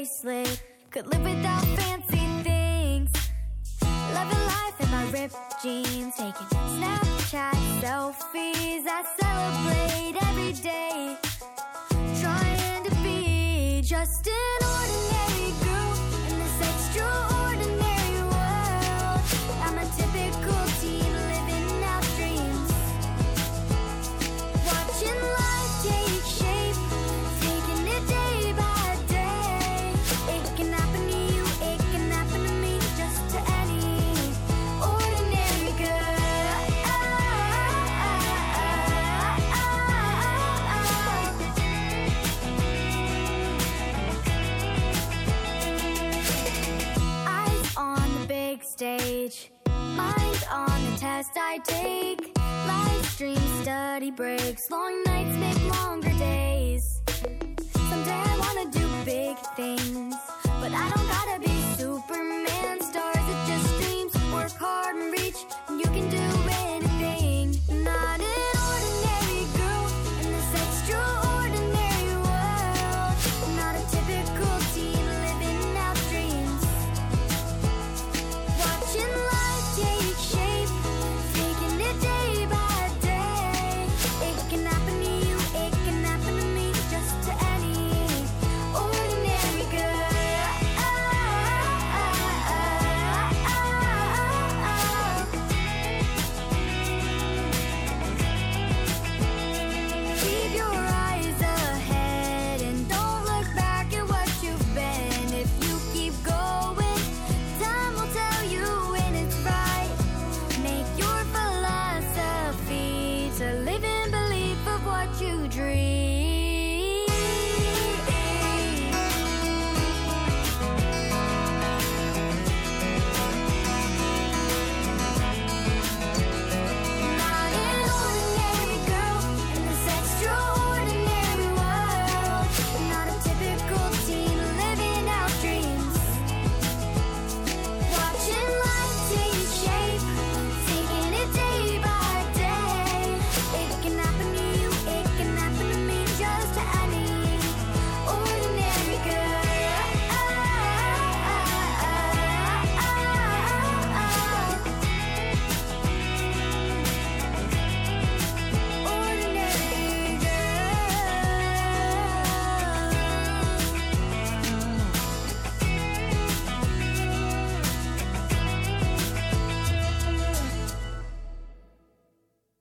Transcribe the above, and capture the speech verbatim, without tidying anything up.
bracelet. Could live without fancy things. Loving life in my ripped jeans. Taking Snapchat selfies. I celebrate every day. Trying to be just an ordinary girl in this extraordinary world. I'm a typical teen living out dreams. Watching life take shape, taking it day by day. It can happen to you, it can happen to me, just to any ordinary girl. Eyes on the big stage, mind on the test I take. Live stream study breaks, long nights make long